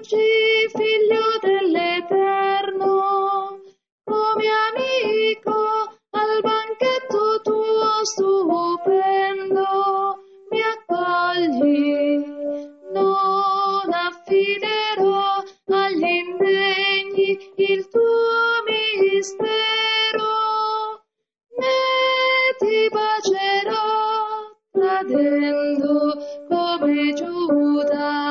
figlio dell'Eterno, come amico al banchetto tuo stupendo, mi accogli, non affiderò agli indegni il tuo mistero, né ti bacerò tradendo come Giuda.